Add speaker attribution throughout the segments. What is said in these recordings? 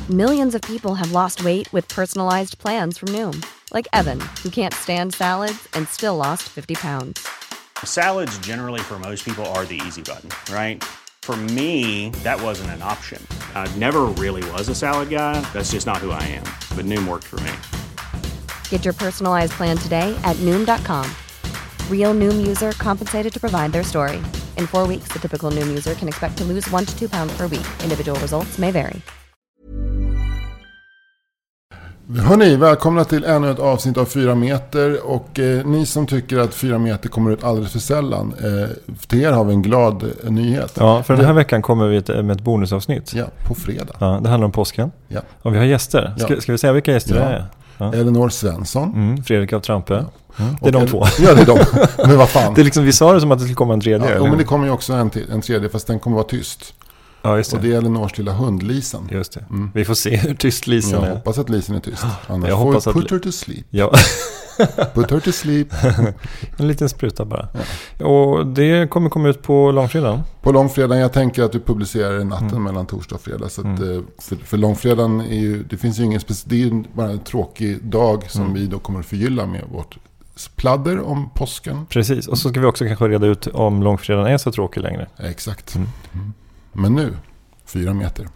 Speaker 1: Millions of people have lost weight with personalized plans from Noom. Like Evan, who can't stand salads and still lost 50 pounds.
Speaker 2: Salads generally for most people are the easy button, right? For me, that wasn't an option. I never really was a salad guy. That's just not who I am. But Noom worked for me.
Speaker 1: Get your personalized plan today at Noom.com. Real Noom user compensated to provide their story. In 4 weeks, the typical Noom user can expect to lose 1 to 2 pounds per week. Individual results may vary.
Speaker 3: Hörrni, välkomna till ännu ett avsnitt av 4 meter. Och ni som tycker att 4 meter kommer ut alldeles för sällan, till er har vi en glad nyhet.
Speaker 4: Ja, för den här veckan kommer vi med ett bonusavsnitt.
Speaker 3: Ja, på fredag.
Speaker 4: Ja, det handlar om påsken.
Speaker 3: Ja.
Speaker 4: Och vi har gäster. Ska vi säga vilka gäster det är? Ja.
Speaker 3: Elinor Svensson.
Speaker 4: Fredrik av Trampe.
Speaker 3: Ja.
Speaker 4: Det är de två.
Speaker 3: Ja, det är de. Men vad fan.
Speaker 4: Det är liksom, vi sa det som att det skulle komma en tredje.
Speaker 3: Ja, men det kommer ju också en tredje, fast den kommer vara tyst.
Speaker 4: Ja, just det.
Speaker 3: Och det är Elinors lilla hund Lisen.
Speaker 4: Just det. Vi får se hur tyst Lisen är.
Speaker 3: Jag hoppas att Lisen är tyst. Annars
Speaker 4: jag
Speaker 3: får
Speaker 4: hoppas
Speaker 3: vi put her to sleep.
Speaker 4: Ja.
Speaker 3: Put her to sleep.
Speaker 4: En liten spruta bara. Ja. Och det kommer komma ut på långfredagen.
Speaker 3: På långfredagen, jag tänker att du publicerar natten mellan torsdag och fredag. Så att, för långfredagen är ju, det finns ju ingen det är ju bara en tråkig dag som vi då kommer att förgylla med vårt pladder om påsken.
Speaker 4: Precis, och så ska vi också kanske reda ut om långfredagen är så tråkig längre.
Speaker 3: Exakt. Men nu, 4 meter.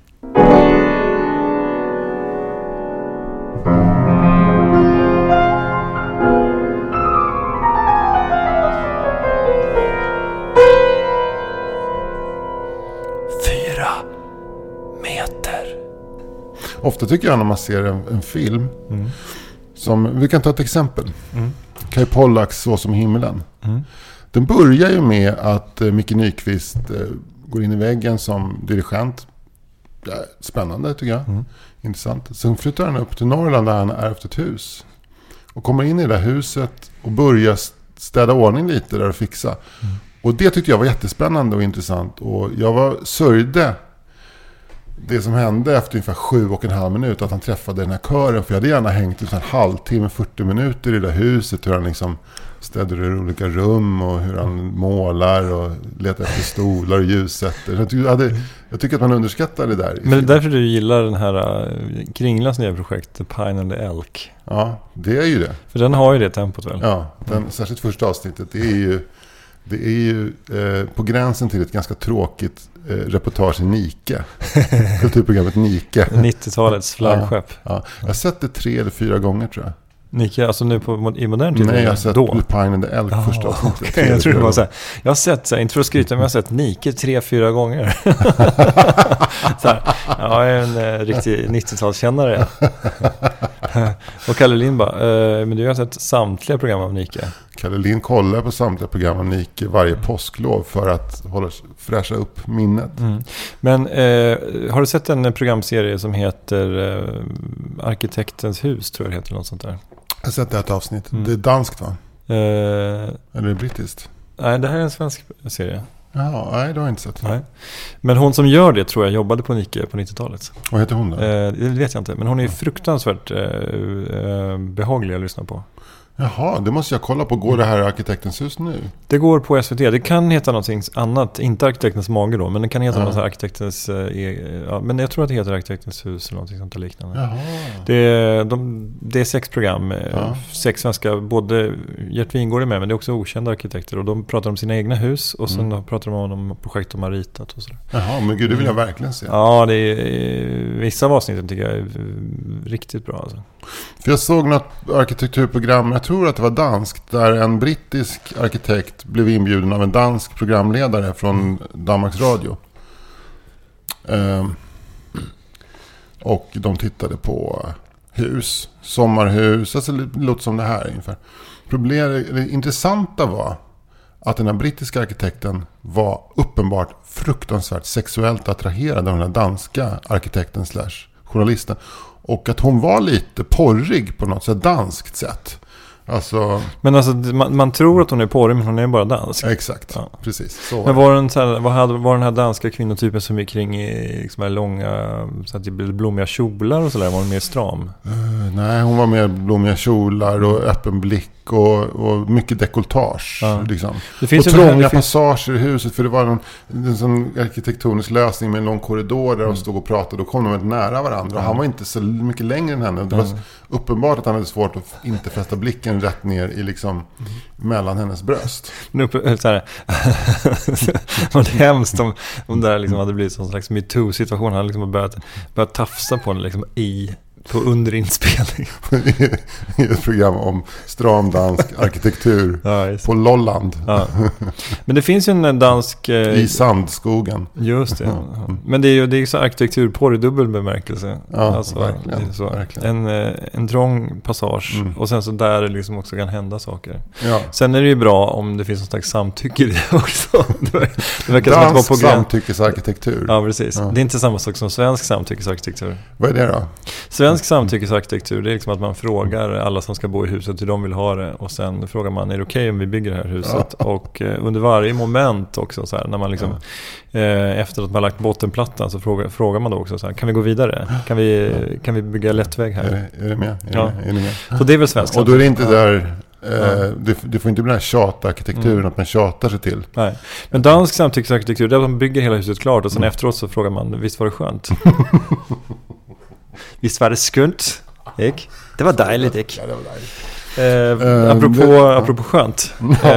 Speaker 3: Ofta tycker jag när man ser en film som, vi kan ta ett exempel. Kai Pollaks Så som himlen. Den börjar ju med att Micke Nyqvist går in i väggen som dirigent. Spännande tycker jag. Intressant. Sen flyttar han upp till Norrland där han har ärvt ett hus. Och kommer in i det där huset och börjar städa ordning lite där och fixa. Och det tyckte jag var jättespännande och intressant. Och jag sörjde det som hände efter ungefär 7,5 minuter, att han träffade den här kören. För jag hade gärna hängt en halvtimme, 40 minuter i det där huset. Hur han liksom städar i olika rum och hur han målar och letar efter stolar och ljussätter. Jag tycker att man underskattar det där.
Speaker 4: Men det är därför du gillar den här Kringlans nya projekt, The Pine and the Elk.
Speaker 3: Ja, det är ju det.
Speaker 4: För den har ju det tempot väl?
Speaker 3: Ja, särskilt första avsnittet. Det är ju på gränsen till ett ganska tråkigt reportage i Nike. Kulturprogrammet Nike.
Speaker 4: 90-talets flaggskepp.
Speaker 3: Ja. Jag har sett det 3 eller 4 gånger tror jag.
Speaker 4: Nike, alltså nu i modern tid?
Speaker 3: Nej, jag har sett The Pine and the Elk första avsnittet.
Speaker 4: Okay, jag tror det var så här. Jag har sett, inte för att skryta, men jag har sett Nike 3-4 gånger. Så här, jag är en riktig 90-talskännare. Och Kalle Lind bara, men du har sett samtliga program av Nike.
Speaker 3: Kalle Lind kollar på samtliga program av Nike varje påsklov för att fräscha upp minnet.
Speaker 4: Men har du sett en programserie som heter Arkitektens hus, tror jag det heter, något sånt där?
Speaker 3: Jag har sett ett avsnitt. Det är danskt va? Eller är det brittiskt?
Speaker 4: Nej, det här är en svensk serie.
Speaker 3: Ja, nej, det har jag inte sett.
Speaker 4: Nej. Men hon som gör det tror jag jobbade på Nike på 90-talet.
Speaker 3: Vad heter hon då?
Speaker 4: Det vet jag inte, men hon är ju fruktansvärt behaglig att lyssna på.
Speaker 3: Jaha, det måste jag kolla på. Går det här Arkitektens hus nu?
Speaker 4: Det går på SVT. Det kan heta någonting annat. Inte Arkitektens mage då, men det kan heta något så här Arkitektens... men jag tror att det heter Arkitektens hus eller någonting sånt där liknande.
Speaker 3: Jaha.
Speaker 4: Det är 6 program. 6 svenska. Både Gert Wingård är med, men det är också okända arkitekter. Och de pratar om sina egna hus. Och sen pratar de om projekt de har ritat och sådär.
Speaker 3: Jaha, men gud, det vill jag verkligen se.
Speaker 4: Ja, det är vissa av avsnitten tycker jag är riktigt bra alltså.
Speaker 3: För jag såg något arkitekturprogram, jag tror att det var danskt, där en brittisk arkitekt blev inbjuden av en dansk programledare från Danmarks Radio. Och de tittade på hus, sommarhus, alltså det låter som det här ungefär. Det intressanta var att den här brittiska arkitekten var uppenbart fruktansvärt sexuellt attraherad av den här danska arkitekten / journalisten. Och att hon var lite porrig på något sätt danskt sätt. Alltså,
Speaker 4: men alltså man tror att hon är porrig, men hon är bara dansk.
Speaker 3: Exakt, ja. Precis. Så.
Speaker 4: Men var den här danska kvinnotypen som är kring i liksom här långa, så att det blir blommiga kjolar och sådär, var hon mer stram?
Speaker 3: Nej, hon var med blommiga kjolar och öppen blick och mycket dekolletage. Liksom.
Speaker 4: Det finns
Speaker 3: och trånga passager i huset, för det var en sån arkitektonisk lösning med en lång korridor där de stod och pratade. Då kom de väldigt nära varandra. Och han var inte så mycket längre än henne. Det var uppenbart att han hade svårt att inte fästa blicken rätt ner i liksom mellan hennes bröst.
Speaker 4: Så här, var det hemskt om det liksom hade blivit en slags MeToo-situation. Han liksom börjat tafsa på henne liksom på underinspelning.
Speaker 3: I ett program om stram dansk arkitektur på Lolland.
Speaker 4: Ja. Men det finns ju en dansk...
Speaker 3: I Sandskogen.
Speaker 4: Just det. Men det är ju så arkitekturporr i dubbel bemärkelse.
Speaker 3: Ja,
Speaker 4: alltså,
Speaker 3: verkligen.
Speaker 4: Så.
Speaker 3: Verkligen.
Speaker 4: En trång passage. Och sen så där det liksom också kan hända saker.
Speaker 3: Ja.
Speaker 4: Sen är det ju bra om det finns någon slags samtycke i det också. Det verkar som att
Speaker 3: dansk
Speaker 4: vara på
Speaker 3: samtyckesarkitektur.
Speaker 4: Ja, precis. Ja. Det är inte samma sak som svensk samtyckesarkitektur.
Speaker 3: Vad är det då?
Speaker 4: Svensk samtyckesarkitektur, det är liksom att man frågar alla som ska bo i huset hur de vill ha det, och sen frågar man, är det okej om vi bygger det här huset? Ja. Och under varje moment också så här, när man liksom efter att man lagt bottenplattan så frågar man då också så här, kan vi gå vidare? Kan vi bygga lättväg här?
Speaker 3: Är det med? Är ni med?
Speaker 4: Så det är väl svenskt.
Speaker 3: Och då är det inte där det får inte bli den här tjatarkitekturen att man tjatar sig till.
Speaker 4: Nej. Men dansk samtyckesarkitektur, det är att man bygger hela huset klart och sen efteråt så frågar man, visst var det skönt? Visst var det skunt? Det var dejligt, Erik.
Speaker 3: Ja, det var dejligt.
Speaker 4: Apropå skönt.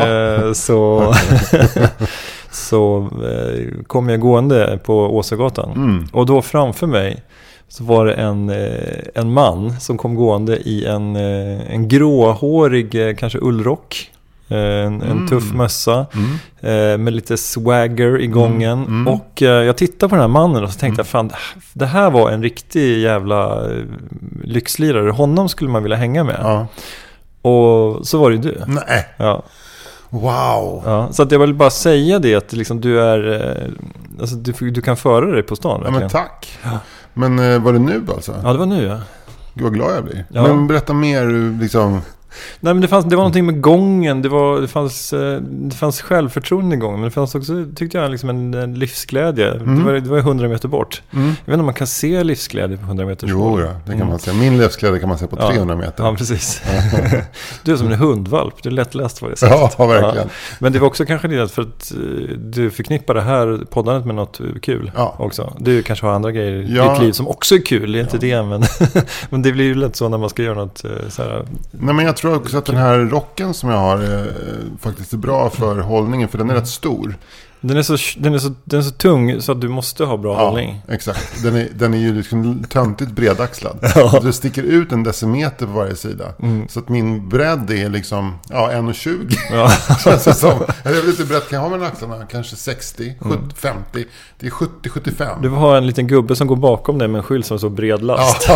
Speaker 4: Så kom jag gående på Åsagatan. Och då framför mig så var det en man som kom gående i en gråhårig, kanske ullrock. En tuff mössa med lite swagger i gången. Och jag tittade på den här mannen och så tänkte jag, fan, det här var en riktig jävla lyxlirare. Honom skulle man vilja hänga med.
Speaker 3: Ja.
Speaker 4: Och så var det ju du.
Speaker 3: Nej.
Speaker 4: Ja.
Speaker 3: Wow.
Speaker 4: Ja, så att jag vill bara säga det, att liksom du är alltså du kan föra dig på stan verkligen.
Speaker 3: Ja, men tack. Ja. Men var det nu alltså?
Speaker 4: Ja, det var nu, ja.
Speaker 3: Gud, vad glad jag blir.
Speaker 4: Ja.
Speaker 3: Men berätta mer liksom.
Speaker 4: Nej, men det var någonting med gången. Det fanns självförtroende i gången, men det fanns också, tyckte jag, liksom en livsglädje. Det var 100 meter bort. Jag vet inte om man kan se livsglädje på 100 meter.
Speaker 3: Jo, det kan man se. Min livsglädje kan man se på 300 meter.
Speaker 4: Ja, precis. Du är som en hundvalp. Du är lättläst vad det sagt.
Speaker 3: Ja, verkligen.
Speaker 4: Ja. Men det var också kanske det för att du förknippar det här poddandet med något kul också. Du kanske har andra grejer i ditt liv som också är kul. Det är inte det, men det blir ju lätt så när man ska göra något så här.
Speaker 3: Nej, men jag tror också att den här rocken som jag har faktiskt är bra för hållningen, för den är rätt stor.
Speaker 4: Den är så tung så att du måste ha bra hållning.
Speaker 3: Exakt. Den är ju liksom töntigt bredaxlad. Ja. Det sticker ut en decimeter på varje sida. Så att min bredd är liksom 1,20. Ja. Jag är lite bredd, kan jag ha med axlarna? Kanske 60, 70, 50. Det är 70-75.
Speaker 4: Du får ha en liten gubbe som går bakom dig med en skylt som är så bredlast.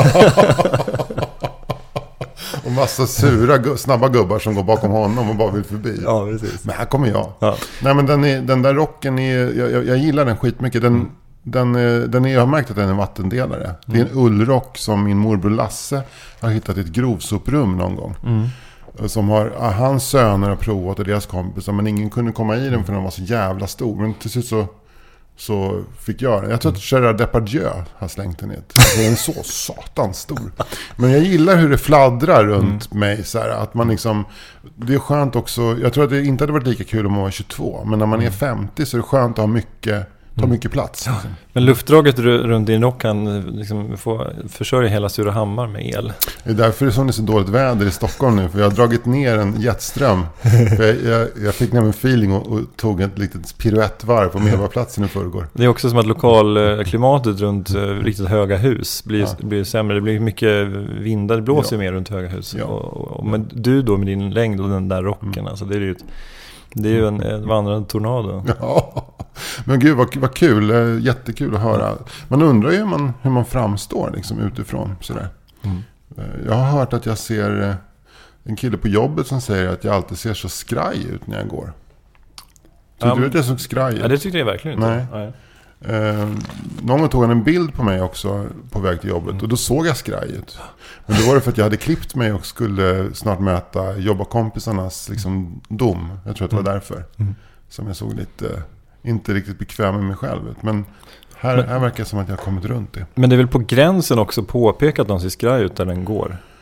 Speaker 3: Och massa snabba gubbar som går bakom honom och bara vill förbi.
Speaker 4: Ja, precis.
Speaker 3: Men här kommer jag.
Speaker 4: Ja.
Speaker 3: Nej, men den där rocken jag gillar den skitmycket. Jag har märkt att den är en vattendelare. Det är en ullrock som min morbror Lasse har hittat i ett grovsoprum någon gång. Som hans söner har provat och deras kompisar, men ingen kunde komma i den för den var så jävla stor. Men till slut så fick jag den. Jag tror att Gerard Depardieu har slängt den i den är så satans stor. Men jag gillar hur det fladdrar runt mig så här, att man liksom, det är skönt också. Jag tror att det inte hade varit lika kul om man var 22, men när man är 50 så är det skönt att ha mycket plats.
Speaker 4: Ja. Men luftdraget runt din rock kan liksom försörja hela Surahammar med el.
Speaker 3: Det är därför det är så dåligt väder i Stockholm nu. För jag har dragit ner en jetström. För jag fick nämligen feeling och tog ett litet piruettvarv på Medborgarplatsen i förrgår.
Speaker 4: Det är också som att lokalklimatet runt riktigt höga hus blir sämre. Det blir mycket vindar, det blåser mer runt höga hus. Ja. Men du då med din längd och den där rocken, alltså, det är ju en vandrande tornado.
Speaker 3: Ja, men gud vad kul, jättekul att höra. Man undrar ju hur man framstår liksom utifrån sådär. Jag har hört att jag ser en kille på jobbet som säger att jag alltid ser så skraj ut när jag går. Tycker du att jag såg skraj ut?
Speaker 4: Ja, det tycker jag verkligen inte.
Speaker 3: Nej. Någon gång tog han en bild på mig också på väg till jobbet och då såg jag skraj ut. Men då var det för att jag hade klippt mig och skulle snart möta jobbarkompisarnas liksom dom. Jag tror att det var därför som jag såg lite inte riktigt bekväm med mig själv. Men här verkar det som att jag har kommit runt det.
Speaker 4: Men det är väl på gränsen också påpekat att de ser skraj ut där den går.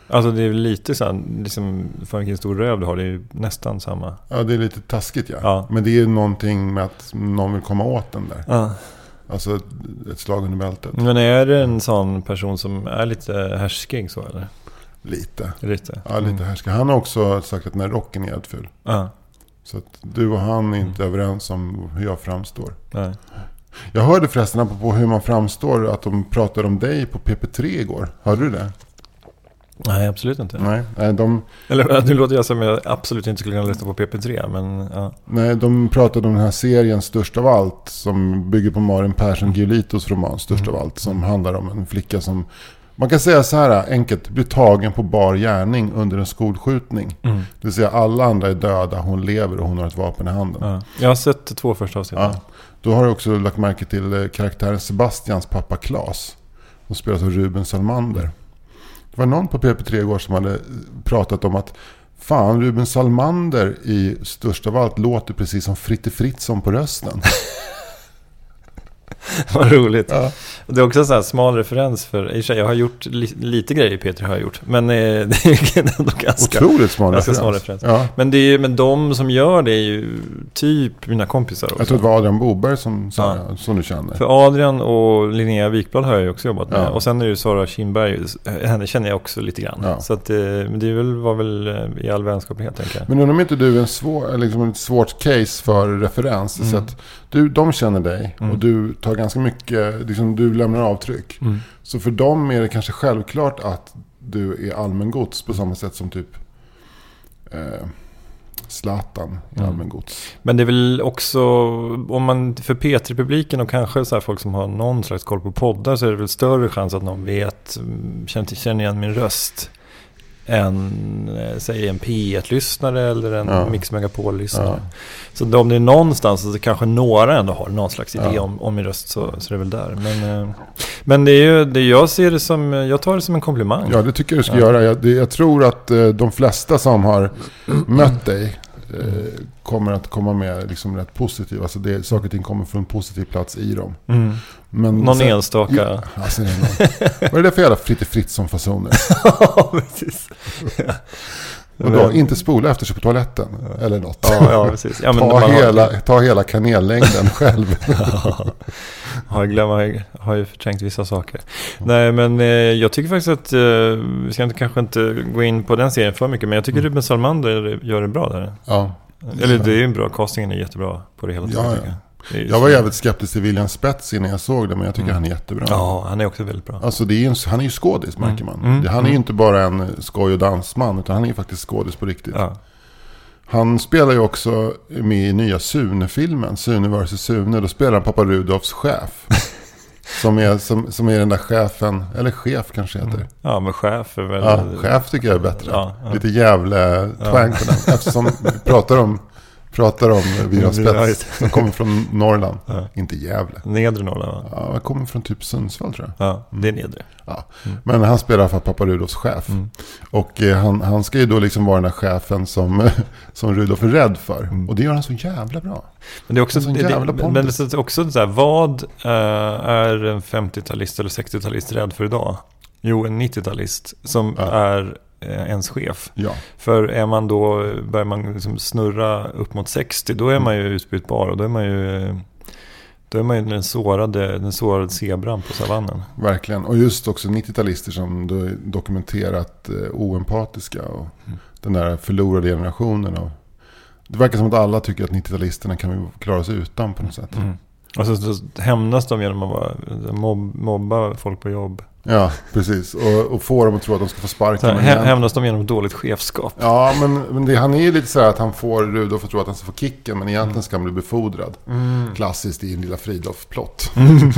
Speaker 4: Alltså det är lite så här, liksom, för vilken stor röv du har, det är ju nästan samma.
Speaker 3: Ja, det är lite taskigt, ja. Men det är ju någonting med att någon vill komma åt den där.
Speaker 4: Ja.
Speaker 3: Alltså ett slag under bältet.
Speaker 4: Men är det en sån person som är lite härskig så, eller?
Speaker 3: Lite.
Speaker 4: Ja,
Speaker 3: lite härskig. Han har också sagt att den här rocken är jävligt ful.
Speaker 4: Ja.
Speaker 3: Så att du och han är inte överens om hur jag framstår.
Speaker 4: Nej.
Speaker 3: Jag hörde förresten på hur man framstår att de pratade om dig på PP3 igår. Hörde du det?
Speaker 4: Nej, absolut inte.
Speaker 3: Nej,
Speaker 4: Eller nu låter jag som jag absolut inte skulle kunna lyssna på PP3, men ja.
Speaker 3: Nej, de pratade om den här serien Störst av allt som bygger på Marin Persson Giolitos roman Störst av allt, som handlar om en flicka som, man kan säga så här enkelt, blir tagen på bar gärning under en skolskjutning. Det vill säga alla andra är döda, hon lever och hon har ett vapen i handen.
Speaker 4: Ja. Jag har sett 2 första avsnitt.
Speaker 3: Ja. Då har jag också lagt märke till karaktären Sebastians pappa Claes, som spelas av Ruben Salmander. Det var någon på PP3 igår som hade pratat om att fan, Ruben Salmander i Störst av allt låter precis som Fritte Fritzson på rösten.
Speaker 4: Vad roligt.
Speaker 3: Ja.
Speaker 4: Det är också en sån här smal referens för, jag har gjort lite grejer i P3 har jag gjort, men det är ändå ganska
Speaker 3: otroligt smal referens. Ja.
Speaker 4: Men de som gör det är ju typ mina kompisar också.
Speaker 3: Jag tror det var Adrian Boberg som du känner.
Speaker 4: För Adrian och Linnea Wikblad har jag ju också jobbat med.
Speaker 3: Ja.
Speaker 4: Och sen är det ju Sara Kinberg, henne känner jag också lite grann. Ja. Så att, men det var väl i all vänskaplighet, tänker jag.
Speaker 3: Men undrar om inte du är ett svårt case för referens. Så att de känner dig och du tar ganska mycket, liksom, du lämnar avtryck. Så för dem är det kanske självklart att du är allmängods på samma sätt som typ Zlatan i allmängods.
Speaker 4: Men det är väl också, om man för P3-publiken och kanske så här folk som har någon slags koll på poddar, så är det väl större chans att någon känner igen min röst än säg en P1-lyssnare eller en Mix Megapol-lyssnare. Så om det är någonstans så kanske några ändå har någon slags idé om min röst, så är det väl där. Men det är ju det, jag ser det som, jag tar det som en komplimang.
Speaker 3: Ja, det tycker jag du ska göra. Jag tror att de flesta som har mött dig kommer att komma med liksom rätt positivt. Alltså saker och ting kommer från en positiv plats i dem. Men
Speaker 4: någon enstaka.
Speaker 3: Alltså, vad är det för jävla Fritte Fritzson-fasoner?
Speaker 4: Ja, precis.
Speaker 3: Och då, inte spola efter sig på toaletten eller något.
Speaker 4: Ja, precis. Ja, men
Speaker 3: ta hela kanellängden själv.
Speaker 4: Jag har ju förträngt vissa saker. Nej, men jag tycker faktiskt att vi ska kanske inte gå in på den serien för mycket, men jag tycker Ruben Salmander gör det bra där.
Speaker 3: Ja.
Speaker 4: Eller det är ju en bra, castingen är jättebra på det hela taget.
Speaker 3: Ja. Jag var jävligt skeptisk till William Spets innan jag såg det, men jag tycker han är jättebra.
Speaker 4: Ja, han är också väldigt bra.
Speaker 3: Alltså han är ju skådis, märker man. Han är ju inte bara en skoj- och dansman, utan han är ju faktiskt skådis på riktigt. Ja. Han spelar ju också med i nya Sune-filmen, Sune vs. Sune. Då spelar han pappa Rudolfs chef. Som är den där chefen, eller chef kanske heter.
Speaker 4: Ja, men chef är väl...
Speaker 3: Ja, chef tycker jag är bättre. Ja. Lite jävla twang på den. Eftersom vi pratar om William Spets som kommer från Norrland. Inte Gävle.
Speaker 4: Nedre Norrland, va?
Speaker 3: Ja, han kommer från typ Sundsvall, tror jag.
Speaker 4: Ja, det är nedre.
Speaker 3: Ja. Men han spelar för pappa Rudolfs chef. Och han ska ju då liksom vara den här chefen som Rudolf är rädd för. Och det gör han så jävla bra. Men det är också,
Speaker 4: också så här, vad är en 50-talist eller 60-talist rädd för idag? Jo, en 90-talist som är ens chef. Ja. För börjar man liksom snurra upp mot 60, då är man ju utbytbar, och då är man ju den sårade zebran på savannen.
Speaker 3: Verkligen. Och just också 90-talister som då är dokumenterat oempatiska och den där förlorade generationen. Och det verkar som att alla tycker att 90-talisterna kan vi klara sig utan på något sätt.
Speaker 4: Och så hämnas de genom att mobba folk på jobb.
Speaker 3: Ja, precis. Och få dem att tro att de ska få sparken.
Speaker 4: Hämnas de genom dåligt chefskap.
Speaker 3: Ja, men han är ju lite så här att han får Rudolf att tro att han ska få kicken, men egentligen ska han bli befordrad. Klassiskt i en lilla Fridolf-plott.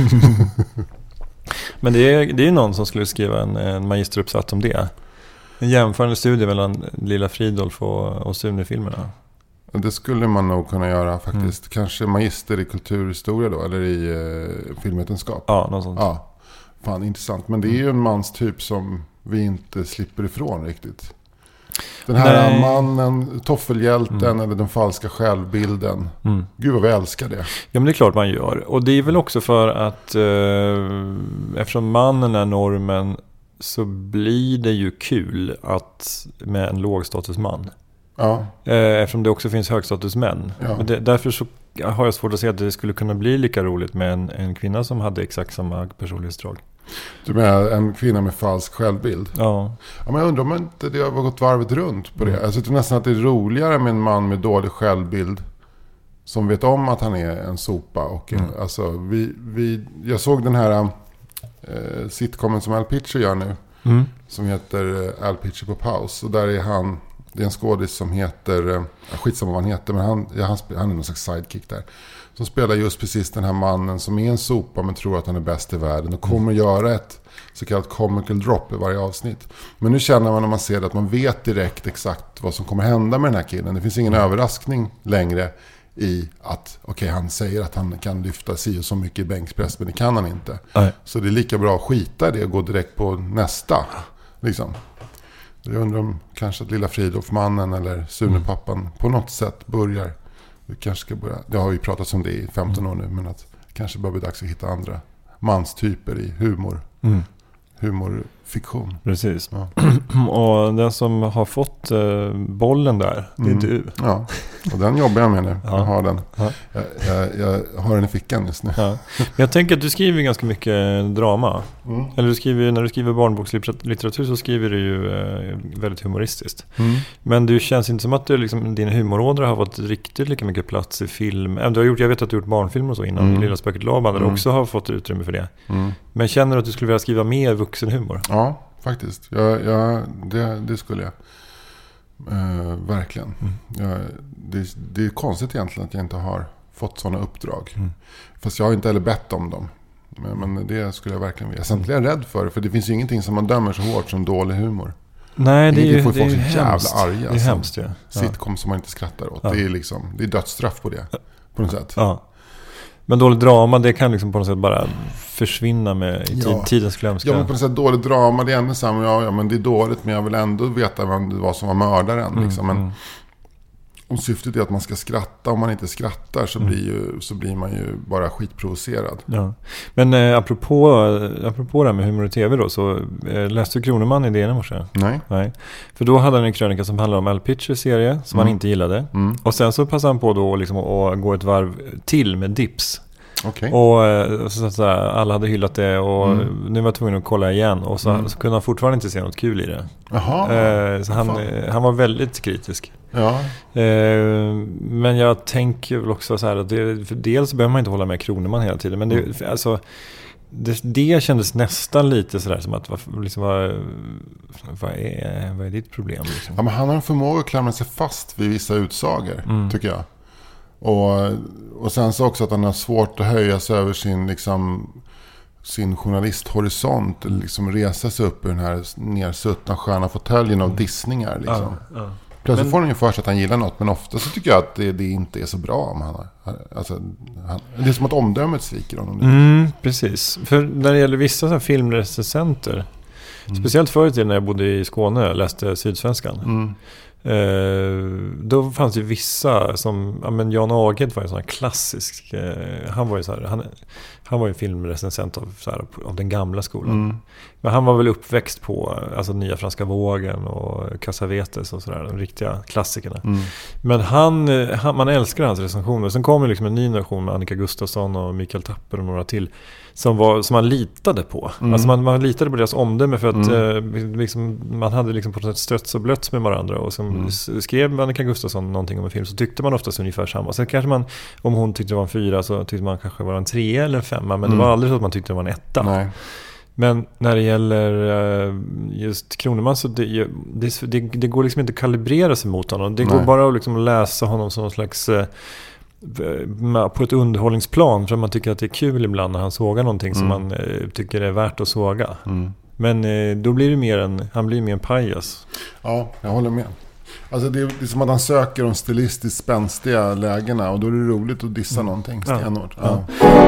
Speaker 4: Men det är ju någon som skulle skriva en magisteruppsats om det. En jämförande studie mellan Lilla Fridolf och Sune-filmerna.
Speaker 3: Det skulle man nog kunna göra faktiskt. Kanske magister i kulturhistoria då, eller i filmvetenskap.
Speaker 4: Ja, något sånt.
Speaker 3: Ja. Fan, intressant. Men det är ju en manstyp som vi inte slipper ifrån riktigt. Den här mannen, toffelhjälten eller den falska självbilden. Gud vad vi älskar det.
Speaker 4: Ja, men det är klart man gör. Och det är väl också för att eftersom mannen är normen, så blir det ju kul att med en lågstatusman.
Speaker 3: Ja.
Speaker 4: Eftersom det också finns högstatusmän.
Speaker 3: Ja.
Speaker 4: Men därför så har jag svårt att se att det skulle kunna bli lika roligt med en kvinna som hade exakt samma personlighetsdrag.
Speaker 3: Du menar en kvinna med falsk självbild?
Speaker 4: Ja.
Speaker 3: Ja, men jag undrar om inte det har gått varvet runt på det. Jag tycker nästan att det är roligare med en man med dålig självbild som vet om att han är en sopa. Och alltså, jag såg den här sitcomen som Al Pitcher gör nu. Som heter Al Pitcher på paus. Och där är han, det är en skådis som heter, skitsamma vad han heter, men han är någon slags sidekick där. Som spelar just precis den här mannen som är en sopa men tror att han är bäst i världen. Och kommer göra ett så kallat comical drop i varje avsnitt. Men nu känner man när man ser det att man vet direkt exakt vad som kommer hända med den här killen. Det finns ingen överraskning längre i att han säger att han kan lyfta si och så mycket i bänkpress, men det kan han inte. Nej. Så det är lika bra att skita i det och gå direkt på nästa. Liksom. Jag undrar om kanske att lilla Fridolf-mannen eller Sune-pappan på något sätt börjar. Vi kanske ska börja, det har vi pratat om det i 15 år nu, men att det kanske börjar bli dags att hitta andra manstyper i humorfiktion.
Speaker 4: Precis. Ja. Och den som har fått bollen där, det är du.
Speaker 3: Ja, och den jobbar jag med nu. Jag har den. Ja. Jag har den i fickan just nu.
Speaker 4: Ja. Jag tänker att du skriver ganska mycket drama. Eller när du skriver barnbokslitteratur så skriver du ju väldigt humoristiskt. Men du känns inte som att din humorådra har fått riktigt lika mycket plats i film. Jag vet att du har gjort barnfilmer och så innan Lilla spöket Laban, där du också har fått utrymme för det. Men känner du att du skulle vilja skriva mer vuxenhumor?
Speaker 3: Ja, faktiskt. Det skulle jag. Verkligen. Det är konstigt egentligen att jag inte har fått sådana uppdrag. Fast jag har inte heller bett om dem. Men det skulle jag verkligen vilja. Samtidigt är jag rädd för det finns ju ingenting som man dömer så hårt som dålig humor.
Speaker 4: Nej, det är ju
Speaker 3: folk så
Speaker 4: hemskt.
Speaker 3: Jävla arga.
Speaker 4: Det är hemskt, ja.
Speaker 3: Sitcom som man inte skrattar åt. Ja. Det är dödsstraff på det. På något sätt.
Speaker 4: Ja. Men dåligt drama, det kan på något sätt bara försvinna med tidens glömska.
Speaker 3: Ja, men på något sätt dåligt drama, det är ändå samma. Ja, men det är dåligt, men jag vill ändå veta vad som var mördaren. Liksom. Men om syftet är att man ska skratta, om man inte skrattar så blir man ju bara skitprovocerad. Ja.
Speaker 4: Men apropå det här med humor i tv då, så läste du Kroneman i DN i morse? Nej. För då hade han en krönika som handlade om Al Pitchers serie som han inte gillade. Och sen så passade han på då att gå ett varv till med Dips.
Speaker 3: Okay.
Speaker 4: Och så alla hade hyllat det och nu var jag tvungen att kolla igen och så kunde han fortfarande inte se något kul i det. Så han var väldigt kritisk. Ja. Men jag tänker väl också så här att för dels behöver man inte hålla med Kroneman hela tiden, men det kändes nästan lite sådär som att vad är ditt problem? Liksom?
Speaker 3: Ja, men han har en förmåga att klamra sig fast vid vissa utsagor, tycker jag. Och sen så också att han har svårt att höja sig över sin journalisthorisont, resa sig upp ur den här nersuttna sköna fåtöljen av dissningar liksom. Plötsligt får han ju för sig att han gillar något, men ofta så tycker jag att det inte är så bra om han det är som att omdömet sviker honom.
Speaker 4: Precis. För när det gäller vissa filmrecensenter, speciellt förut när jag bodde i Skåne och läste Sydsvenskan, då fanns det vissa som Jan Aged var en sån här klassisk, han var ju filmrecensent av den gamla skolan. Men han var väl uppväxt på Nya Franska Vågen och Cassavetes och sådär, de riktiga klassikerna. Men man älskar hans recensioner. Sen kom det en ny generation med Annika Gustafsson och Mikael Tapper och några till som man litade på. Man litade på deras omdöme för att man hade på något sätt stötts och blötts med varandra, och som skrev Annika Gustafsson någonting om en film så tyckte man oftast ungefär samma. Sen kanske man, om hon tyckte det var en 4 så tyckte man kanske var en 3 eller en 5, men det var aldrig så att man tyckte det var en 1. Nej. Men när det gäller just Kroneman så det går inte att kalibrera sig mot honom. Det går bara att läsa honom som någon slags på ett underhållningsplan, för man tycker att det är kul ibland när han sågar någonting som man tycker är värt att såga. Men då blir det han blir mer en pajas. Ja,
Speaker 3: jag håller med. Det är som att han söker de stilistiskt spänstiga lägena, och då är det roligt att dissa någonting stenhårt. Ja.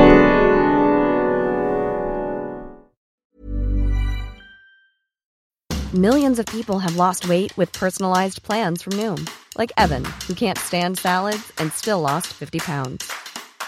Speaker 1: Millions of people have lost weight with personalized plans from Noom. Like Evan, who can't stand salads and still lost 50 pounds.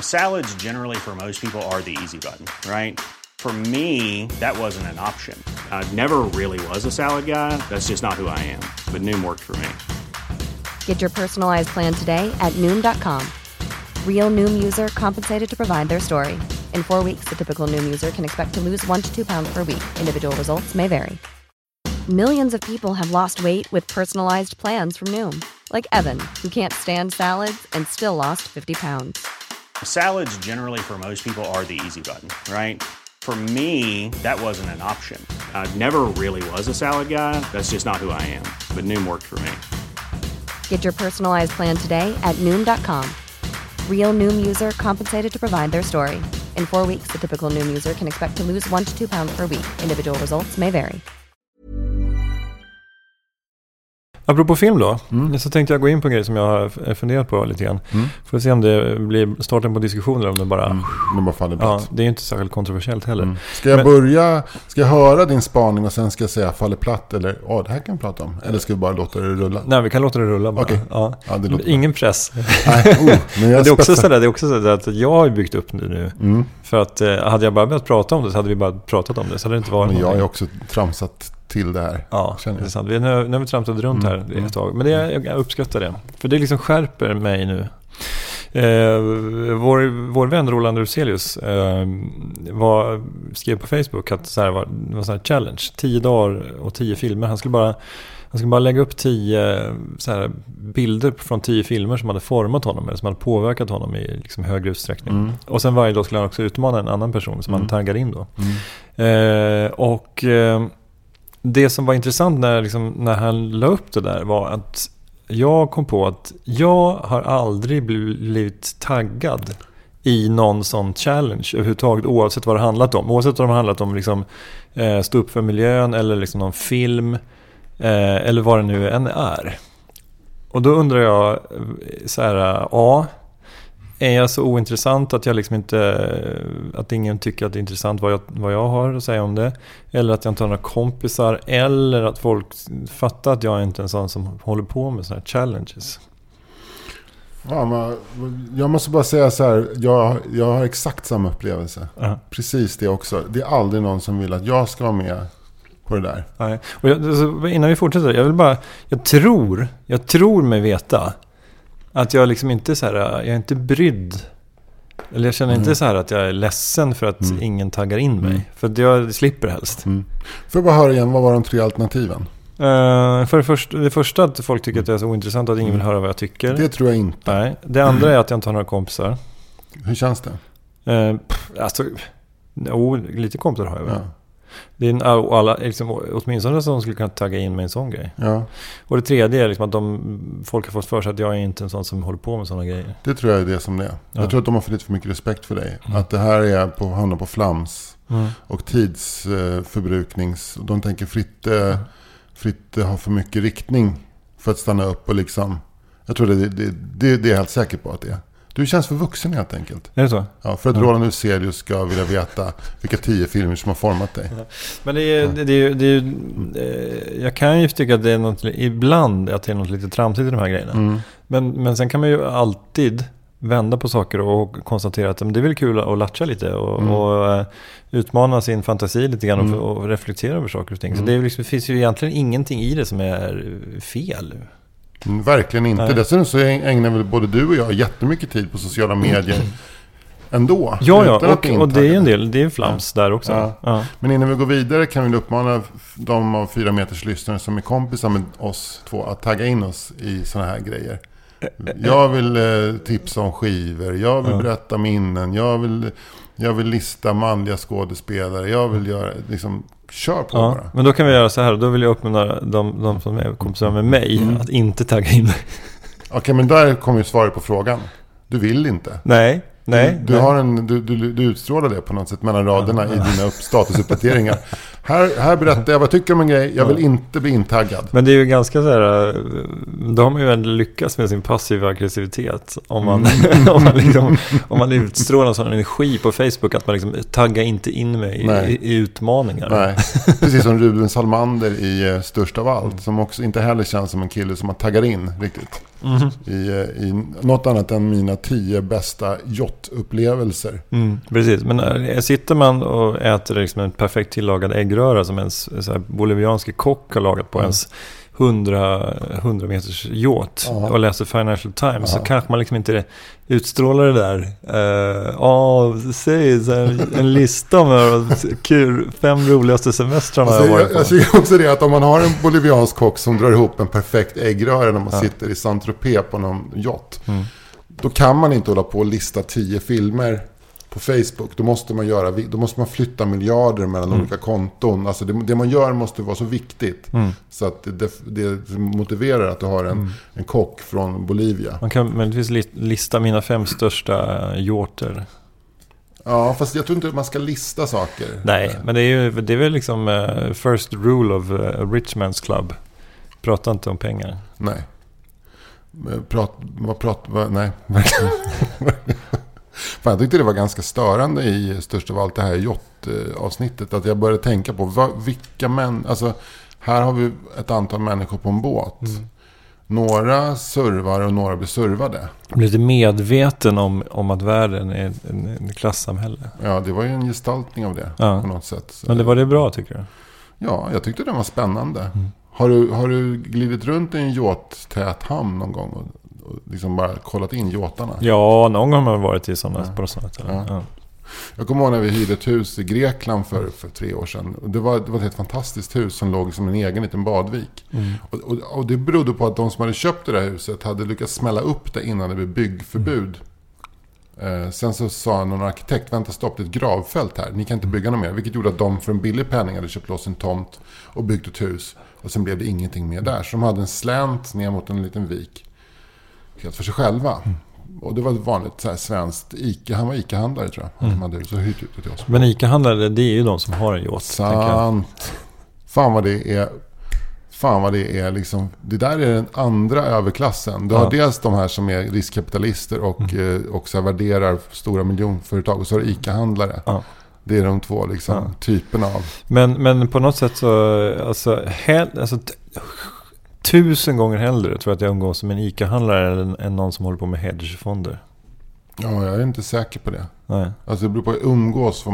Speaker 2: Salads generally for most people are the easy button, right? For me, that wasn't an option. Never really was a salad guy. That's just not who I am. But Noom worked for me.
Speaker 1: Get your personalized plan today at Noom.com. Real Noom user compensated to provide their story. In 4 weeks, the typical Noom user can expect to lose 1 to 2 pounds per week. Individual results may vary. Millions of people have lost weight with personalized plans from Noom. Like Evan, who can't stand salads and still lost 50 pounds.
Speaker 2: Salads generally for most people are the easy button, right? For me, that wasn't an option. I never really was a salad guy. That's just not who I am. But Noom worked for me.
Speaker 1: Get your personalized plan today at Noom.com. Real Noom user compensated to provide their story. In 4 weeks, the typical Noom user can expect to lose 1 to 2 pounds per week. Individual results may vary.
Speaker 4: Apropå film då, så tänkte jag gå in på en grej som jag har funderat på lite grann. Får se om det blir starten på diskussioner eller om det bara...
Speaker 3: Det bara faller platt.
Speaker 4: Ja, det är ju inte särskilt kontroversiellt heller.
Speaker 3: Ska jag höra din spaning och sen ska jag säga faller platt eller det här kan vi prata om? Eller ska vi bara låta det rulla?
Speaker 4: Nej, vi kan låta det rulla bara.
Speaker 3: Okay.
Speaker 4: Ja.
Speaker 3: Ja, det låter
Speaker 4: ingen press.
Speaker 3: Nej, men
Speaker 4: det är också så att jag har byggt upp nu. För att hade jag bara börjat prata om det så hade vi bara pratat om det. Så hade det inte varit
Speaker 3: men jag
Speaker 4: någonting.
Speaker 3: är också tramsat till det här.
Speaker 4: Ja, det är sant. Nu har vi trampat runt här ett tag. Men jag uppskattar det. För det liksom skärper mig nu. Vår vän Roland Ruselius skrev på Facebook att det var så här challenge. 10 dagar och 10 filmer. Han skulle bara lägga upp 10 så här bilder från 10 filmer som hade format honom eller som hade påverkat honom i liksom högre utsträckning. Och sen varje dag skulle han också utmana en annan person som han taggar in då. Det som var intressant när han la upp det där var att jag kom på att jag har aldrig blivit taggad i någon sån challenge överhuvudtaget, oavsett vad det handlat om. Oavsett om det handlat om liksom, stå upp för miljön eller liksom någon film eller vad det nu än är. Och då undrar jag så här, är jag så ointressant att jag liksom inte, att ingen tycker att det är intressant vad jag har att säga om det, eller att jag inte har några kompisar, eller att folk fattar att jag är inte en sån som håller på med såna här challenges.
Speaker 3: Ja, men jag måste bara säga så här, jag har exakt samma upplevelse. Precis det också. Det är aldrig någon som vill att jag ska vara med på det där.
Speaker 4: Nej. Och innan vi fortsätter, jag tror mig veta att jag liksom inte så här, jag är inte brydd. Eller jag känner inte så här att jag är ledsen för att ingen taggar in mig. För att jag slipper helst.
Speaker 3: Får jag bara höra igen, vad var de 3 alternativen?
Speaker 4: För det första att folk tycker att det är så ointressant att ingen vill höra vad jag tycker.
Speaker 3: Det tror jag inte.
Speaker 4: Nej. Det andra är att jag inte har några kompisar.
Speaker 3: Hur känns det?
Speaker 4: Lite kompisar har jag väl.
Speaker 3: Ja.
Speaker 4: Det är alla, liksom, åtminstone som skulle kunna tagga in med en sån grej.
Speaker 3: Ja.
Speaker 4: Och det tredje är liksom att folk har fått för sig att jag är inte en sån som håller på med såna grejer.
Speaker 3: Det tror jag är det som det är.
Speaker 4: Ja.
Speaker 3: Jag tror att de har för lite för mycket respekt för dig. Att det här är hamnar på flams och tidsförbruknings. De tänker fritt ha för mycket riktning för att stanna upp och liksom. Jag tror det är jag helt säker på att det är. Du känns för vuxen helt enkelt.
Speaker 4: Är det så?
Speaker 3: Ja, för att Roland Ruselius ska vilja veta vilka 10 filmer som har format dig.
Speaker 4: Men jag kan ju tycka att det är något, ibland att det är något lite tramsigt i de här grejerna. Men sen kan man ju alltid vända på saker och konstatera att det är väl kul att latcha lite och utmana sin fantasi lite grann och reflektera över saker och ting. Så det finns ju egentligen ingenting i det som är fel.
Speaker 3: Verkligen inte.
Speaker 4: Nej.
Speaker 3: Dessutom så ägnar väl både du och jag jättemycket tid på sociala medier ändå.
Speaker 4: Ja, och det är en del, det är flams där också. Ja.
Speaker 3: Men innan vi går vidare kan vi uppmana de av 4 meters lyssnare som är kompisar med oss 2 att tagga in oss i såna här grejer. Jag vill tipsa om skivor, jag vill berätta minnen, jag vill lista manliga skådespelare, jag vill göra liksom. Kör på bara.
Speaker 4: Men då kan vi göra så här. Då vill jag uppmana de som är kompisar med mig att inte tagga in mig.
Speaker 3: Okej, men där kommer ju svaret på frågan. Du vill inte.
Speaker 4: Nej.
Speaker 3: Du utstrålar det på något sätt mellan raderna i dina statusuppdateringar. Här berättar jag vad jag tycker om en grej. Jag vill inte bli intaggad.
Speaker 4: Men det är ju ganska så här. De har ju ändå lyckats med sin passiva aggressivitet. Om man utstrålar sån energi på Facebook att man liksom taggar inte in mig i utmaningar.
Speaker 3: Nej, precis som Ruben Salmander i Störst av allt. Som också inte heller känns som en kille som man taggar in riktigt. i något annat än mina 10 bästa yachtupplevelser.
Speaker 4: Precis, men sitter man och äter liksom en perfekt tillagad äggröra som en så här boliviansk kock har lagat på ens 100 meters yacht och läser Financial Times, så kanske man liksom inte utstrålar det där säg en lista med kul 5 roligaste semestrarna
Speaker 3: jag tycker också det, att om man har en boliviansk kock som drar ihop en perfekt äggröra när man sitter i Saint-Tropez på någon yacht, då kan man inte hålla på och lista 10 filmer på Facebook. Då måste man flytta miljarder mellan olika konton. Alltså det man gör måste vara så viktigt så att det motiverar att du har en kock från Bolivia.
Speaker 4: Man kan möjligtvis lista mina 5 största yachter.
Speaker 3: Ja, fast jag tror inte att man ska lista saker.
Speaker 4: Nej, men det är väl liksom first rule of a rich man's club. Prata inte om pengar.
Speaker 3: Nej. Nej, verkligen. Fan, jag tyckte det var ganska störande i störst av allt det här yacht-avsnittet, att jag började tänka på vilka alltså här har vi ett antal människor på en båt. Några servar och några blir servade.
Speaker 4: Jag blir lite medveten om att världen är en klassamhälle.
Speaker 3: Ja, det var ju en gestaltning av det på något sätt.
Speaker 4: Men det var det bra, tycker du?
Speaker 3: Ja, jag tyckte det var spännande. Har du glidit runt i en yacht-tät hamn någon gång och liksom bara kollat in yachttarna?
Speaker 4: Ja, någon gång har man varit i sådana på sådana ställen. Ja.
Speaker 3: Jag kommer ihåg när vi hyrde ett hus i Grekland för 3 år sedan. Det var ett helt fantastiskt hus som låg som en egen liten badvik. Och det berodde på att de som hade köpt det där huset hade lyckats smälla upp det innan det blev byggförbud. Sen så sa någon arkitekt, vänta stopp, det är ett gravfält här. Ni kan inte bygga något mer. Vilket gjorde att de för en billig penning hade köpt loss en tomt och byggt ett hus. Och sen blev det ingenting mer där. Så de hade en slänt ner mot en liten vik. Helt för sig själva. Och det var ett vanligt så här svenskt han var ICA-handlare, tror jag. De hade så hyrt ut till oss.
Speaker 4: Men ICA-handlare, det är ju de som har en yacht.
Speaker 3: Sant. Fan vad det är liksom. Det där är den andra överklassen. Du har dels de här som är riskkapitalister och så värderar stora miljonföretag. Och så har du ICA-handlare. Det är de 2 liksom, typerna av.
Speaker 4: Men på något sätt så alltså 1000 gånger hellre tror jag att jag umgås som en ICA-handlare än någon som håller på med hedgefonder.
Speaker 3: Ja, jag är inte säker på det.
Speaker 4: Nej.
Speaker 3: Alltså det beror på att umgås.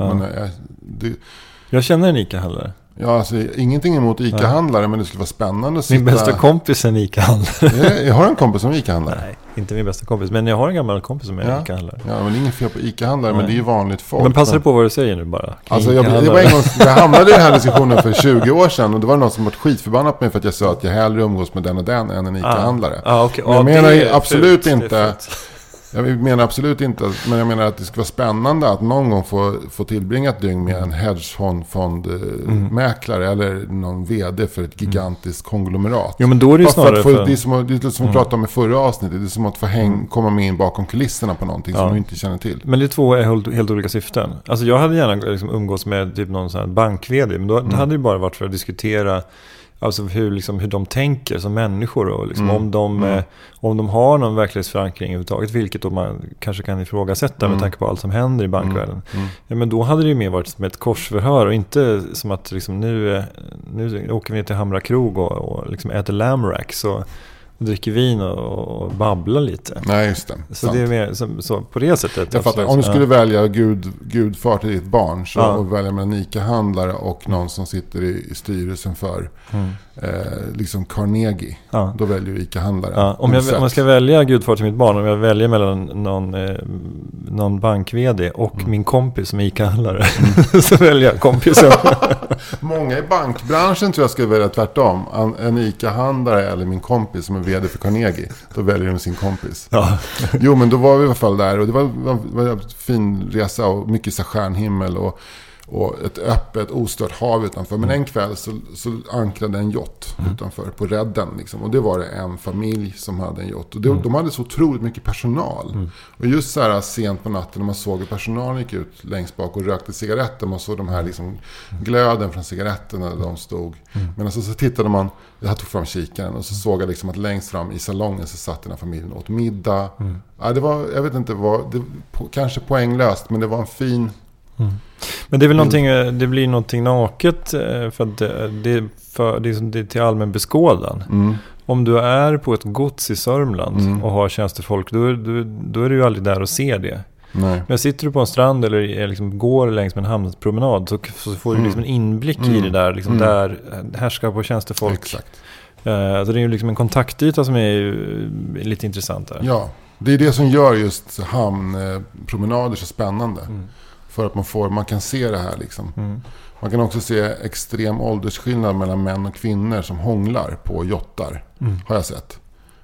Speaker 4: Jag känner en ICA-handlare.
Speaker 3: Ja, alltså ingenting emot ICA-handlare, men det skulle vara spännande att sitta...
Speaker 4: Min bästa kompis är en ICA-handlare.
Speaker 3: Jag har en kompis som är ICA-handlare.
Speaker 4: Nej, inte min bästa kompis, men jag har en gammal kompis som är ICA-handlare.
Speaker 3: Ja, men det är inget fel på ICA-handlare, men det är ju vanligt folk.
Speaker 4: Men passar på vad du säger nu bara.
Speaker 3: Alltså det var en gång, jag hamnade i den här diskussionen för 20 år sedan, och det var någon som var skitförbannad på mig för att jag sa att jag hellre umgås med den och den än en ICA-handlare.
Speaker 4: Okay.
Speaker 3: Men jag menar absolut inte... Jag menar absolut inte, men jag menar att det ska vara spännande att någon gång få tillbringa ett dygn med en hedgefondmäklare eller någon vd för ett gigantiskt konglomerat.
Speaker 4: Jo, men då är det ju snarare
Speaker 3: det är som vi pratade om i förra avsnittet. Det är som att få komma med in bakom kulisserna på någonting som du inte känner till.
Speaker 4: Men det är 2 helt olika syften. Alltså jag hade gärna liksom umgås med typ någon sån här bank-vd, men då hade det bara varit för att diskutera alltså hur de tänker som människor och liksom om de har någon verklighetsförankring överhuvudtaget, vilket då man kanske kan ifrågasätta med tanke på allt som händer i bankvärlden. Ja, men då hade det ju mer varit som ett korsförhör och inte som att liksom, nu åker vi ner till Hamra krog och liksom äter lamrax och dricker vin och babblar lite.
Speaker 3: Nej, just det.
Speaker 4: Så det är mer så på det sättet.
Speaker 3: Jag fattar. Om du skulle välja gudfar till ditt barn så välja med en ICA-handlare och någon som sitter i styrelsen för liksom Carnegie. Då väljer du ICA-handlare.
Speaker 4: Om jag ska välja gudfar till mitt barn, om jag väljer mellan någon bank-vd och min kompis som är ICA-handlare så väljer jag kompisen.
Speaker 3: Många i bankbranschen tror jag ska välja tvärtom. En ICA-handlare eller min kompis som är vd för Carnegie. Då väljer de sin kompis. Jo, men då var vi i alla fall där. Och det var en fin resa och mycket så stjärnhimmel och ett öppet, ostört hav utanför. Men en kväll så ankrade en yacht utanför på redden. Liksom. Och det var det en familj som hade en yacht. Och de hade så otroligt mycket personal. Och just så här sent på natten när man såg hur personalen gick ut längst bak och rökte cigaretter. Man såg de här liksom glöden från cigaretterna där de stod. Men alltså så tittade man, jag tog fram kikaren och så såg jag liksom att längst fram i salongen så satt den här familjen och åt middag. Ja, det var, jag vet inte vad, kanske poänglöst, men det var en fin...
Speaker 4: Men det är väl någonting, det blir någonting naket för att det är till allmän beskådan. om du är på ett gods i Sörmland och har tjänstefolk, då är du ju aldrig där och ser det.
Speaker 3: Nej.
Speaker 4: Men sitter du på en strand eller liksom går längs med en hamnpromenad så får du liksom en inblick i det där. Liksom där härskar på tjänstefolk.
Speaker 3: Exakt.
Speaker 4: Så det är ju liksom en kontaktyta som är lite intressant där.
Speaker 3: Ja, det är det som gör just hamnpromenader så spännande. För att man kan se det här liksom. Man kan också se extrem åldersskillnad mellan män och kvinnor som hånglar på jottar. Har jag sett.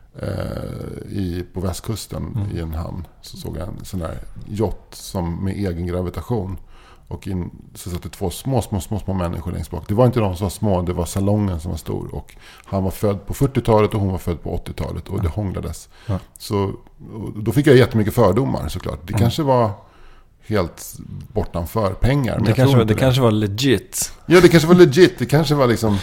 Speaker 3: På västkusten i en hamn. Så såg jag en sån där jott som med egen gravitation. Och så satt det 2 små människor längst bak. Det var inte de som var små, det var salongen som var stor. Och han var född på 40-talet och hon var född på 80-talet. Och det hånglades. Ja. Så då fick jag jättemycket fördomar såklart. Det kanske var helt bortanför pengar. Men
Speaker 4: det kanske var legit.
Speaker 3: Ja, det kanske var legit. Det kanske var liksom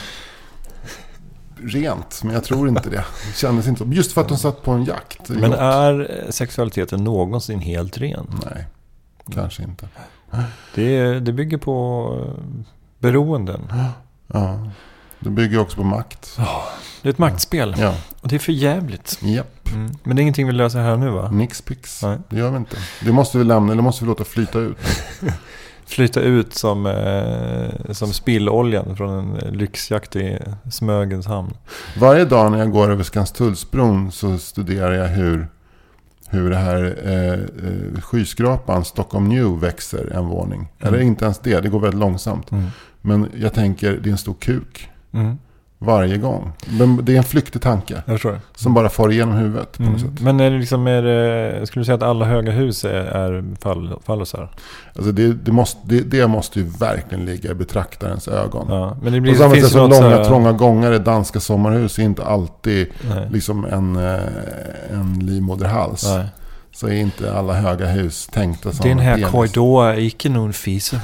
Speaker 3: rent, men jag tror inte det. Det kändes inte så. Just för att de satt på en jakt.
Speaker 4: Men är sexualiteten någonsin helt ren?
Speaker 3: Nej, kanske inte.
Speaker 4: Det bygger på beroenden.
Speaker 3: Ja, det bygger också på makt.
Speaker 4: Det är ett maktspel.
Speaker 3: Ja.
Speaker 4: Och det är för jävligt.
Speaker 3: Japp.
Speaker 4: Men det är ingenting vi löser här nu, va?
Speaker 3: Nixpix. Det gör vi inte. Det måste vi lämna, eller måste vi låta flyta ut.
Speaker 4: Flyta ut som spilloljan från en lyxjakt i Smögens hamn.
Speaker 3: Varje dag när jag går över Skanstullsbron så studerar jag hur det här skyskrapan Stockholm New växer en våning. Eller inte ens det går väldigt långsamt. Men jag tänker, det är en stor kuk. Varje gång. Men det är en flyktig tanke.
Speaker 4: Jag förstår.
Speaker 3: Som bara far igenom huvudet på något sätt.
Speaker 4: Men är det liksom, skulle du säga att alla höga hus är fallosar?
Speaker 3: Alltså det måste ju verkligen ligga i betraktarens ögon.
Speaker 4: Ja, men det blir,
Speaker 3: på samma sätt som långa, trånga gångar i danska sommarhus är inte alltid liksom en livmoderhals. Nej. Så är inte alla höga hus tänkta som
Speaker 4: den här
Speaker 3: penis.
Speaker 4: korridor är inte någon fise.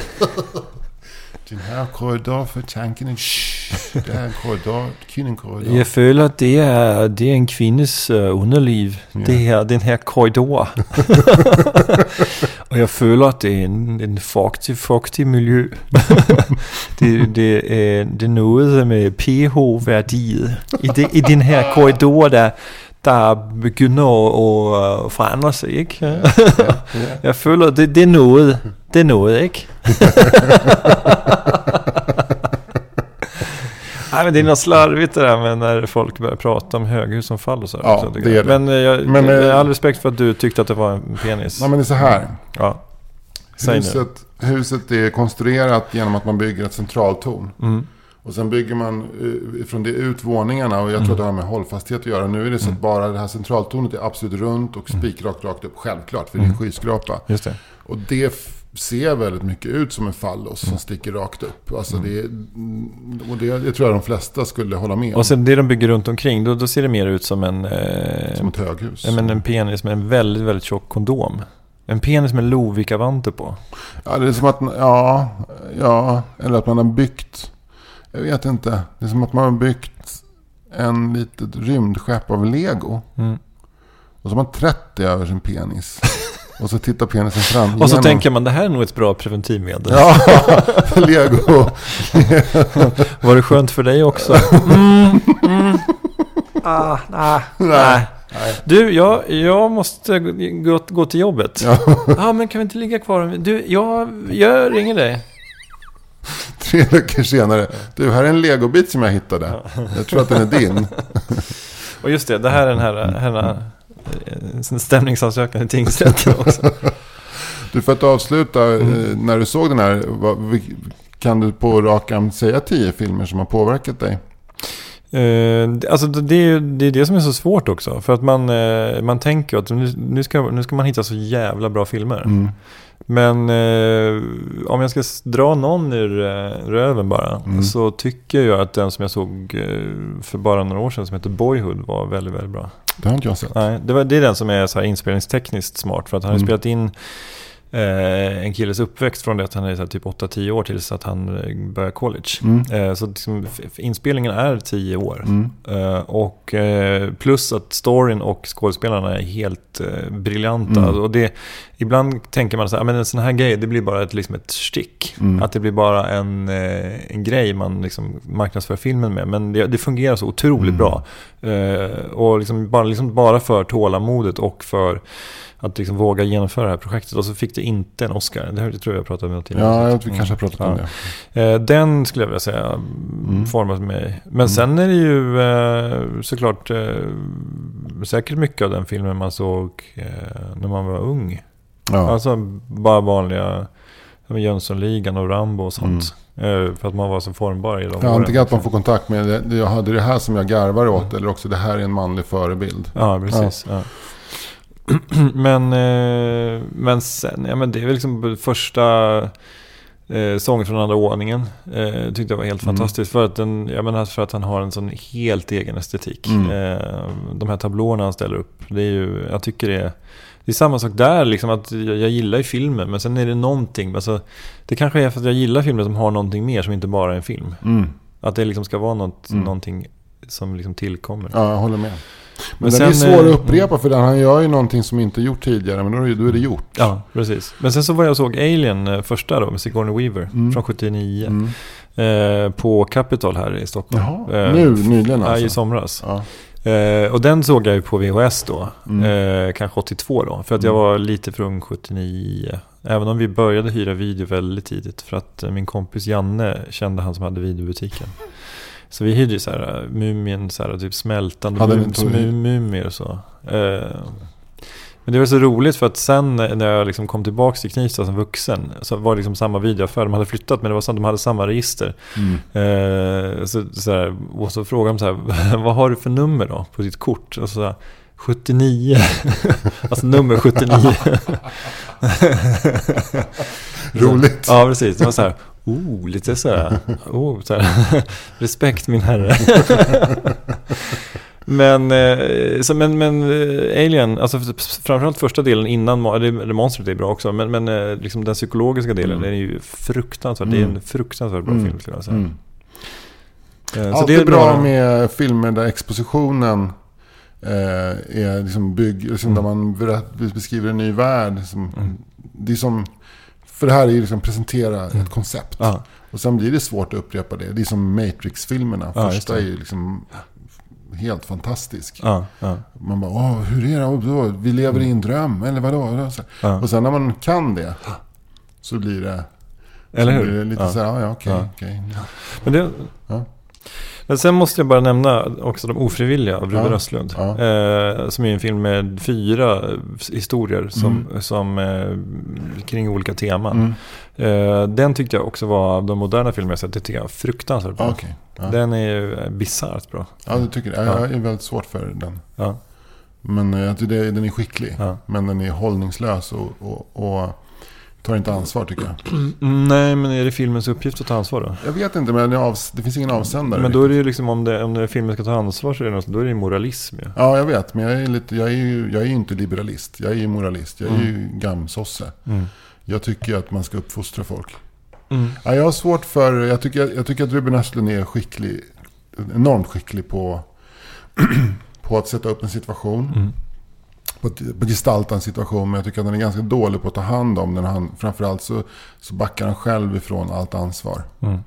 Speaker 3: Den här korridor för tanken det är en korridor, kvinnekorridor.
Speaker 4: Jag följer att det är en kvinnes underliv. Ja. Den här korridor. Och jag följer att det är en fuktig miljö. det är något med pH-värdiet i den här korridor där begynder at forandre sig, ikke? Ja. Jeg føler, det er noget, ikke? Nej, men det är något slarvigt det där med när folk börjar prata om höghus som faller så.
Speaker 3: Ja, det är det.
Speaker 4: Men jag har all respekt för att du tyckte att det var en penis.
Speaker 3: Nej, men det är så här.
Speaker 4: Ja.
Speaker 3: Huset är konstruerat genom att man bygger ett centraltorn. Och sen bygger man från det ut våningarna. Och jag tror att det har med hållfasthet att göra. Nu är det så att bara det här centraltornet är absolut runt och spikrakt upp. Självklart, för det är en skyskrapa.
Speaker 4: Just det.
Speaker 3: Och det ser väldigt mycket ut som en fallos som sticker rakt upp. Alltså det tror jag de flesta skulle hålla med om.
Speaker 4: Och sen det de bygger runt omkring, då ser det mer ut som som
Speaker 3: ett höghus.
Speaker 4: En penis med en väldigt, väldigt tjock kondom. En penis med Lovikkavanter på.
Speaker 3: Ja, det är som att eller att man har byggt, jag vet inte. Det är som att man har byggt en litet rymdskepp av Lego. Och så har man 30 över sin penis. Och så tittar penisen fram.
Speaker 4: Och så tänker man, det här är nog ett bra preventivmedel.
Speaker 3: Ja, Lego.
Speaker 4: Var det skönt för dig också? Nej. Du, jag måste gå till jobbet. Ja, men kan vi inte ligga kvar? Du, jag ringer dig.
Speaker 3: 3 veckor senare. Du, här är en legobit som jag hittade. Jag tror att den är din.
Speaker 4: Och just det här är den här stämningsansökan i tingsrätten också. Du,
Speaker 3: för att avsluta, när du såg den här, kan du på rak arm säga 10 filmer som har påverkat dig?
Speaker 4: Alltså det är det som är så svårt också. För att man tänker att nu ska man hitta så jävla bra filmer. Men om jag ska dra någon ur röven bara, så tycker jag att den som jag såg för bara några år sedan som heter Boyhood var väldigt, väldigt bra.
Speaker 3: Det har inte jag sett.
Speaker 4: Nej, det är den som är så här inspelningstekniskt smart, för att han har spelat in en killes uppväxt från det att han är så här, typ 8-10 år tills att han börjar college. Så liksom, inspelningen är 10 år. Och plus att storyn och skådespelarna är helt briljanta. Och det, ibland tänker man så här, men en sån här grej, det blir bara ett stick. Att det blir bara en grej man liksom marknadsför filmen med. Men det fungerar så otroligt bra. Och liksom bara för tålamodet och för att liksom våga genomföra det här projektet. Och så fick det inte en Oscar. Det tror jag pratade om tidigare.
Speaker 3: Ja, jag tror vi kanske har pratat om det.
Speaker 4: Den skulle jag vilja säga format mig. Men sen är det ju såklart säkert mycket av den filmen man såg när man var ung. Ja. Alltså bara vanliga Jönssonligan och Rambo och sånt. För att man var så formbar i de åren.
Speaker 3: Antingen att man får kontakt med det. Jag hade det här som jag garvar åt. Eller också det här är en manlig förebild.
Speaker 4: Ja, precis. Ja. Men sen, det är väl liksom första sången från andra ordningen tyckte jag var helt fantastiskt för att han har en sån helt egen estetik. De här tablåerna han ställer upp, det är ju, jag tycker det är samma sak där liksom, att jag gillar ju filmen, men sen är det någonting, alltså, det kanske är för att jag gillar filmer som har någonting mer som inte bara är en film. Att det liksom ska vara någonting som liksom tillkommer.
Speaker 3: Ja, jag håller med. Men den är svår att upprepa för han gör ju någonting som inte gjort tidigare, men då är det gjort.
Speaker 4: Ja, precis. Men sen så var jag såg Alien första då med Sigourney Weaver från 79 på Capitol här i Stockholm.
Speaker 3: Jaha, nyligen alltså.
Speaker 4: Ja, i somras. Ja. Och den såg jag ju på VHS då, kanske 82 då, för att jag var lite för ung 79. Även om vi började hyra video väldigt tidigt för att min kompis Janne kände han som hade videobutiken. Så vi hyrde ju så här Mumien, så här typ smältande mumier och så. Men det var så roligt för att sen när jag liksom kom tillbaka till Knivsta som vuxen så var det liksom samma videoaffär. De hade flyttat, men det var så att de hade samma register. Och så frågade de så här, vad har du för nummer då på ditt kort? Och så här, 79. Alltså nummer 79.
Speaker 3: Roligt.
Speaker 4: Ja, precis. Det var så här, lite så här, respekt min herre. Men Alien, alltså framförallt första delen innan det monstret är bra också, men liksom den psykologiska delen är ju fruktansvärt. Det är en fruktansvärt bra film skulle jag säga.
Speaker 3: Så det är bra med filmer där expositionen är liksom där man beskriver en ny värld. Det är som, för det här är ju liksom presentera ett koncept. Och sen blir det svårt att upprepa det. Det är som Matrix-filmerna. Första är ju liksom helt fantastisk. Man bara, hur är det? Vi lever i en dröm, eller vadå? Och sen när man kan det så blir det,
Speaker 4: eller hur?
Speaker 3: Blir det lite så här, okej.
Speaker 4: Men det... Men sen måste jag bara nämna också De ofrivilliga av Ruben Östlund. Som är en film med 4 historier som kring olika teman. Den tyckte jag också var av de moderna filmer jag sett. Det tycker jag fruktansvärt bra. Den är ju bizarrt bra. Ja, det tycker jag. Jag är väldigt svårt för den. Men jag tycker den är skicklig. Men den är hållningslös och tar inte ansvar, tycker jag. Nej, men är det filmens uppgift att ta ansvar då? Jag vet inte, men det finns ingen avsändare. Men då är det ju liksom, om filmen ska ta ansvar så är det, då är det moralism. Ja, jag vet, men jag är ju inte liberalist. Jag är ju moralist. Jag är ju gamsosse. Jag tycker att man ska uppfostra folk. Ja, jag har svårt för... Jag tycker att Ruben Östlund är skicklig, enormt skicklig på att sätta upp en situation. På att gestalta en situation, men jag tycker att han är ganska dålig på att ta hand om den. Framförallt så backar han själv ifrån allt ansvar.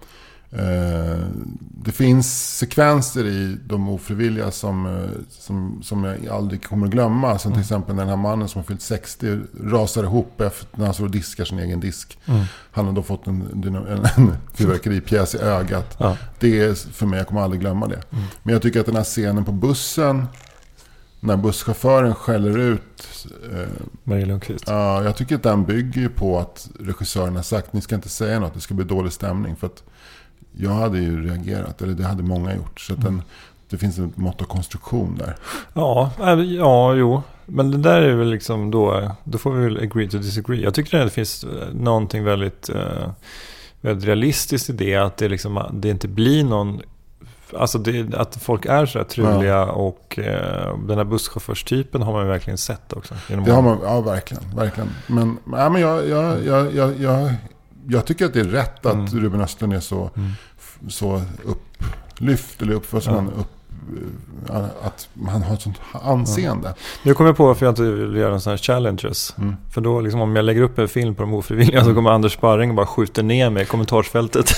Speaker 4: Det finns sekvenser i De ofrivilliga som jag aldrig kommer att glömma. Som till exempel när den här mannen som har fyllt 60 rasar ihop efter när han så diskar sin egen disk. Han har då fått en fyrverkeripjäs i ögat. Det är för mig, jag kommer aldrig glömma det. Men jag tycker att den här scenen på bussen, när busschauffören skäller ut Marie Lundqvist. Ja, jag tycker att den bygger på att regissören har sagt, ni ska inte säga något, det ska bli dålig stämning. För att jag hade ju reagerat, eller det hade många gjort. Så att det finns ett mått av konstruktion där. Jo. Men det där är väl liksom då får vi väl agree to disagree. Jag tycker att det finns någonting väldigt realistiskt i det, att det inte blir någon alltså att folk är så här trevliga och den här busschaufförstypen har man ju verkligen sett också.
Speaker 3: Det har man, ja verkligen. Men jag tycker att det är rätt att Ruben Östlund är så upplyft eller att han har ett sånt anseende.
Speaker 4: Nu kommer jag på varför jag inte vill göra en sån här challenges. För då liksom, om jag lägger upp en film på de ofrivilliga så kommer Anders Sparring och bara skjuter ner mig i kommentarsfältet.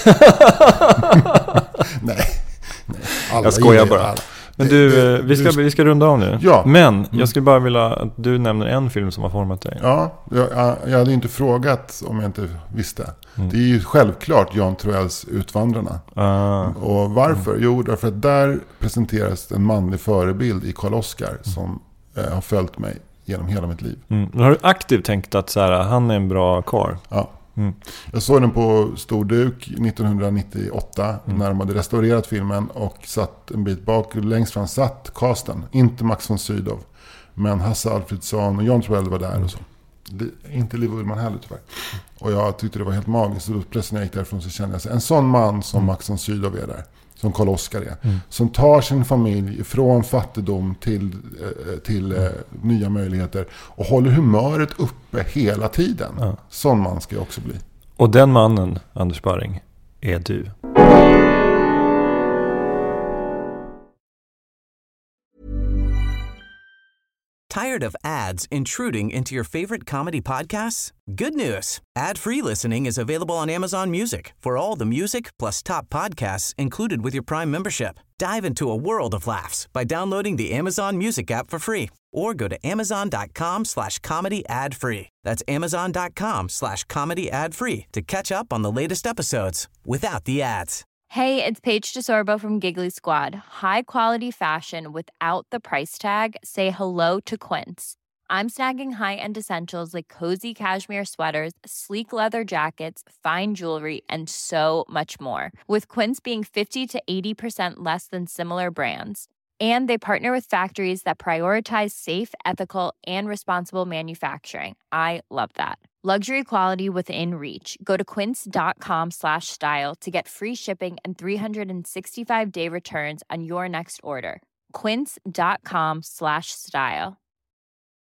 Speaker 3: Nej.
Speaker 4: Jag skojar bara. Men vi ska runda av nu.
Speaker 3: Ja.
Speaker 4: Men jag skulle bara vilja att du nämner en film som har format dig.
Speaker 3: Ja, jag hade inte frågat om jag inte visste. Det är ju självklart Jan Troells Utvandrarna. Och varför? Jo, därför att där presenteras en manlig förebild i Karl Oskar som har följt mig genom hela mitt liv.
Speaker 4: Har du aktivt tänkt att så här, han är en bra karl?
Speaker 3: Ja. Jag såg den på Storduk 1998 när de hade restaurerat filmen och satt en bit bak. Längst fram satt casten, inte Max von Sydow, men Hasse Alfredsson och Jan Troell var där och så. Inte Liv Ullman heller tyvärr. Och jag tyckte det var helt magiskt. Och plötsligt när jag gick därifrån så kände jag en sån man som Max von Sydow är där, som Karl Oskar är, som tar sin familj från fattigdom till nya möjligheter och håller humöret uppe hela tiden. Sån man ska jag också bli.
Speaker 4: Och den mannen, Anders Sparring, är du.
Speaker 5: Tired of ads intruding into your favorite comedy podcasts? Good news. Ad-free listening is available on Amazon Music for all the music plus top podcasts included with your Prime membership. Dive into a world of laughs by downloading the Amazon Music app for free or go to amazon.com/comedy ad-free. That's amazon.com/comedy ad-free to catch up on the latest episodes without the ads.
Speaker 6: Hey, it's Paige DeSorbo from Giggly Squad. High quality fashion without the price tag. Say hello to Quince. I'm snagging high-end essentials like cozy cashmere sweaters, sleek leather jackets, fine jewelry, and so much more. With Quince being 50 to 80% less than similar brands. And they partner with factories that prioritize safe, ethical, and responsible manufacturing. I love that. Luxury quality within reach. Go to quince.com/style to get free shipping and 365-day returns on your next order. Quince.com/style.